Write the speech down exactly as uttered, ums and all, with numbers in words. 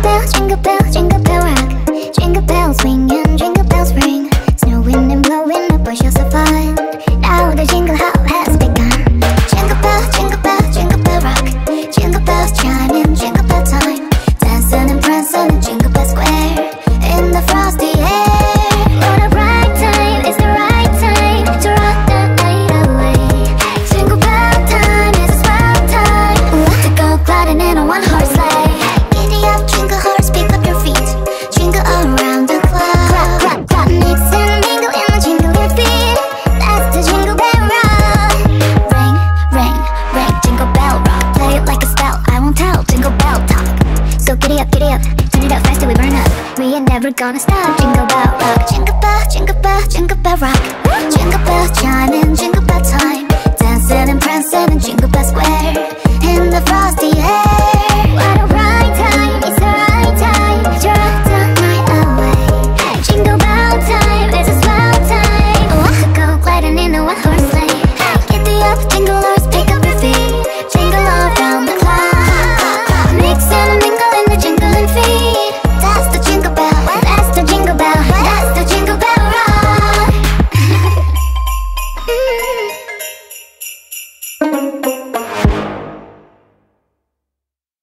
bell, jingle bell, jingle bell rock. Jingle bells swing and jingle bells ring. Snowing and blowing up bushels of fun. Now the jingle hop has begun. Jingle bell, jingle bell, jingle bell rock. Jingle bells chime in jingle bell time. Dancing and prancing in Jingle Bell Square in the frosty air. What a bright time, it's the right time to rock the night away. Jingle bell time is a swell time. Let's go gliding in a one-horse sleigh. Giddy up, jingle horse, pick up your feet. Jingle around the clock. Clap, clap, clap. Mix and mingle in the jingle your feet. That's the Jingle Bell Rock. Ring, ring, ring, Jingle Bell Rock. Play it like a spell, I won't tell. Jingle Bell talk. So giddy up, giddy up. Turn it up fast till we burn up. We ain't never gonna stop. Jingle Bell Rock. Jingle bell, jingle bell, jingle bell rock. Jingle bells chime in Jingle Bell time. Dancing and prancing in Jingle Bell Square in the frosty air.